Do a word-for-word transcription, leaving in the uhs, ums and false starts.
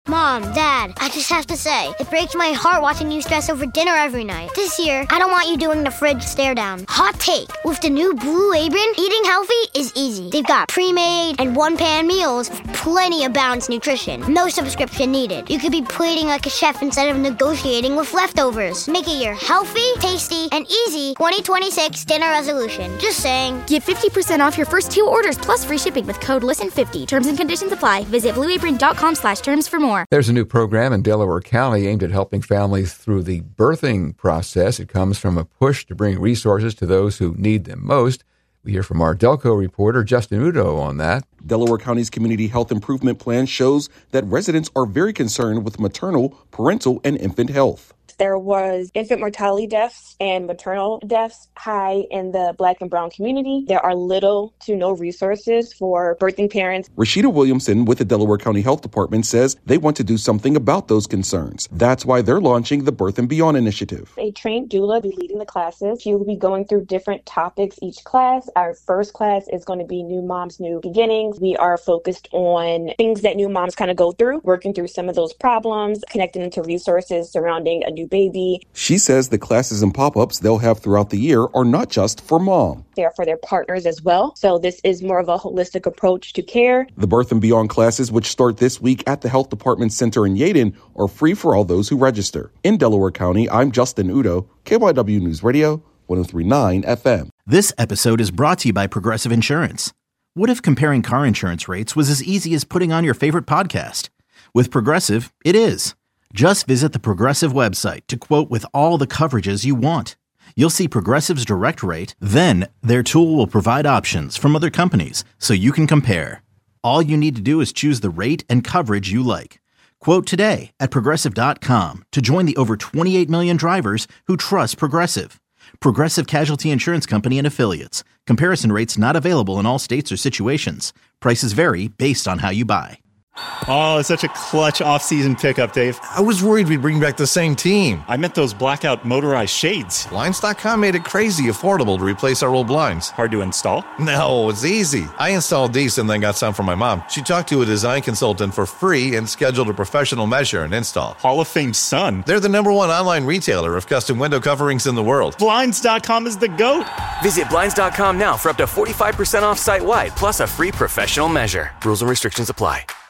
Mom, Dad, I just have to say, it breaks my heart watching you stress over dinner every night. This year, I don't want you doing the fridge stare down. Hot take, with the new Blue Apron, eating healthy is easy. They've got pre-made and one-pan meals with plenty of balanced nutrition. No subscription needed. You could be plating like a chef instead of negotiating with leftovers. Make it your healthy, tasty, and easy twenty twenty-six dinner resolution. Just saying. Get fifty percent off your first two orders plus free shipping with code listen fifty. Terms and conditions apply. Visit blueapron.com slash terms for more. There's a new program in Delaware County aimed at helping families through the birthing process. It comes from a push to bring resources to those who need them most. We hear from our Delco reporter, Justin Udo, on that. Delaware County's Community Health Improvement Plan shows that residents are very concerned with maternal, parental, and infant health. There was infant mortality deaths and maternal deaths high in the Black and Brown community. There are little to no resources for birthing parents. Rashida Williamson with the Delaware County Health Department says they want to do something about those concerns. That's why they're launching the Birth and Beyond initiative. A trained doula will be leading the classes. She will be going through different topics each class. Our first class is going to be New Moms, New Beginnings. We are focused on things that new moms kind of go through, working through some of those problems, connecting them to resources surrounding a new baby. She says the classes and pop-ups they'll have throughout the year are not just for mom. They're for their partners as well. So this is more of a holistic approach to care. The Birth and Beyond classes, which start this week at the Health Department Center in Yeadon, are free for all those who register. In Delaware County, I'm Justin Udo, K Y W News Radio, one oh three point nine F M. This episode is brought to you by Progressive Insurance. What if comparing car insurance rates was as easy as putting on your favorite podcast? With Progressive, it is. Just visit the Progressive website to quote with all the coverages you want. You'll see Progressive's direct rate, then their tool will provide options from other companies so you can compare. All you need to do is choose the rate and coverage you like. Quote today at Progressive dot com to join the over twenty-eight million drivers who trust Progressive. Progressive Casualty Insurance Company and Affiliates. Comparison rates not available in all states or situations. Prices vary based on how you buy. Oh, it's such a clutch off-season pickup, Dave. I was worried we'd bring back the same team. I meant those blackout motorized shades. Blinds dot com made it crazy affordable to replace our old blinds. Hard to install? No, it's easy. I installed these and then got some for my mom. She talked to a design consultant for free and scheduled a professional measure and install. Hall of Fame son. They're the number one online retailer of custom window coverings in the world. Blinds dot com is the GOAT. Visit Blinds dot com now for up to forty-five percent off site-wide, plus a free professional measure. Rules and restrictions apply.